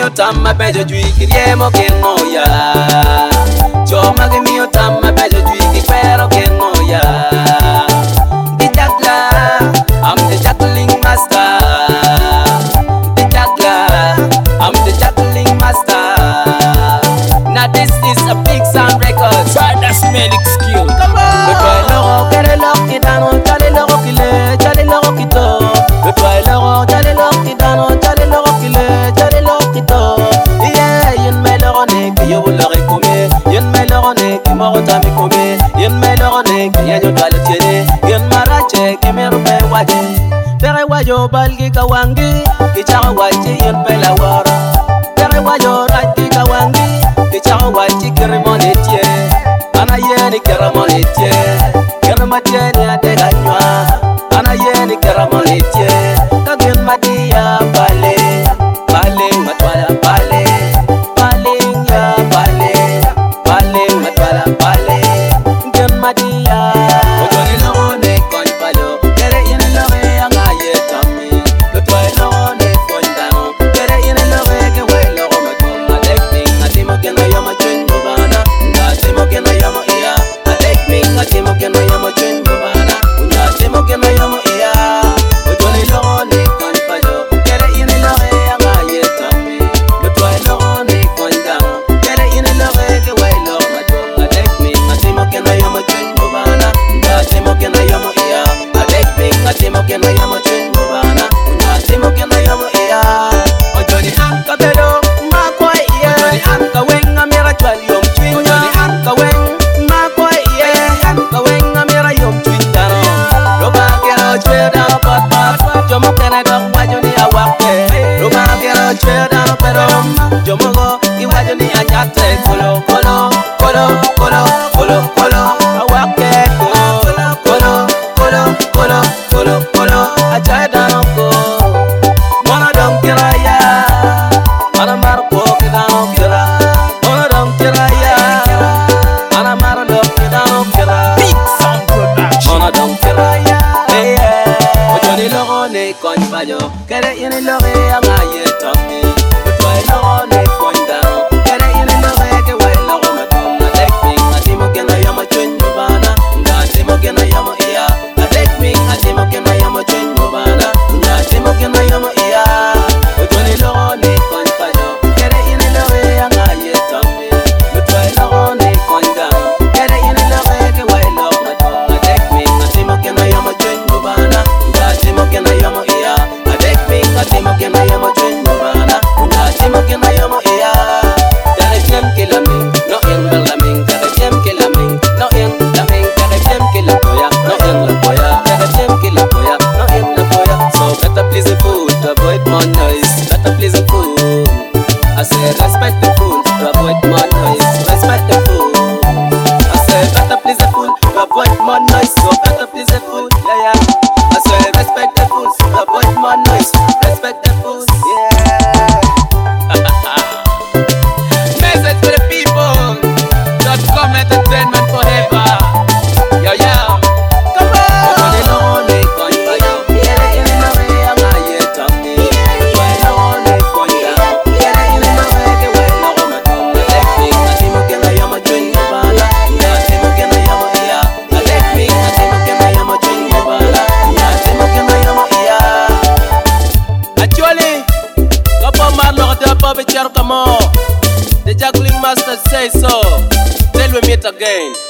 mio tamma peggio giù chiriemo che noia. Choma che mio tamma peggio giù che pero che noia. Di jagla, I'm the juggling master. Di jagla, I'm the juggling master. Now this is a big sound record. Try that smelling skill. Come on. Le toile l'euro, quel est l'or qui danno, j'allais l'euro qui l'est, j'allais l'euro qui to. Le toile l'euro, j'allais l'or qui danno, j'allais l'euro qui l'est, j'allais l'euro qui to. Yeah, y'en met l'euro né, que yo l'aurais commis. Y'en met l'euro né, qui m'aura tamé commis. Y'en met l'euro né, qui y'a yo doit le tirer. Y'en marache, qui me rupe waji. Pere wajo balgi kawangi, qui chara waji y'en pe la wara. Pere wajo raji kawangi, qui chara waji kirimo netie. Ana yeni keramo netie, keramo tieni ate ganywa. Ana yeni keramo netie, kagin madia bale, bale matwala bale, bale ya bale, bale matwala bale, gen madia. Ojoni loro ne koi palo, kere yeni lore anga ye tami. Lotoi loro ne fondano, kere yeni lore ke we loro matwala dekni. Atimo kena yama chungo bana, atimo kena yama iya. Atekni atimo kena yama chungo bana, atimo kena yama iya. Ojoni loro ne koi palo, kere yeni lore anga ye tami. Lotoi loro ne fondano, kere yeni lore ke we loro matwala dekni. Atimo kena yama chungo bana, atimo kena yama iya. Atekni atimo kena yama chungo bana, atimo kena yama iya. Ojoni anka belo makwa iya. Ojoni anka wenga mera chwali yom chwinga. Ojoni anka weng makwa iya. Anka wenga mera yom chwinga no. Roba kero chweda no pot pot. Jomo kene dok wajoni awake. Roba kero chweda no pero. Jomo go iwajoni anyate. Kolo kolo kolo kolo kolo kolo awake. Kolo kolo kolo kolo kolo kolo achada no ko. Mona dom kiraya. Ana marpo kidano kira. Mona dom kiraya. Ana marlo kidano kira. Big sound production. Mona dom kiraya. Hey yeah. Ojoni logo ne kon bajo. Kere yene loge anga ye tomi. Otoi logo ne kon dano. Kere yene loge ke we logo matong. Atek me atimo kena yama chunyo bana. Nga atimo kena yama iya. Atek me atimo kena yama chunyo bana. Nga atimo kena yama iya. Ojoni logo ne kon bajo. Kere yene loge anga ye tomi. Otoi logo ne kon dano. Kere yene loge ke we logo matong. Atek me atimo kena yama chunyo bana. Nga atimo kena yama iya. Atek me atimo kena yama chunyo bana. Nga atimo kena yama iya. Tere jem kilaming, no en balaming. Tere jem kilaming, no en laming. Tere jem kilapoya, no en lapoya. Tere jem kilapoya, no en lapoya. So better please the food to avoid more noise. Better please the food. I say respect the food to avoid more noise. Respect the food. I say better please the food to avoid more noise. So better please the food, yeah yeah. I say respect the food to avoid more noise. Respect the food, yeah. Message to the people. Dot com entertainment forever. Yo yo. Come on. Ojoni logo ne kon bajo. Kere yene loge anga ye tomi. Otoi logo ne kon dano. Kere yene loge ke we logo matong. Atek me atimo kena yama chunyo bana. Nga atimo kena yama iya. Atek me atimo kena yama chunyo bana. Nga atimo kena yama iya. Actually, Kapo Marlo de Bobby Cherkamo. The juggling master say so. Till we meet again.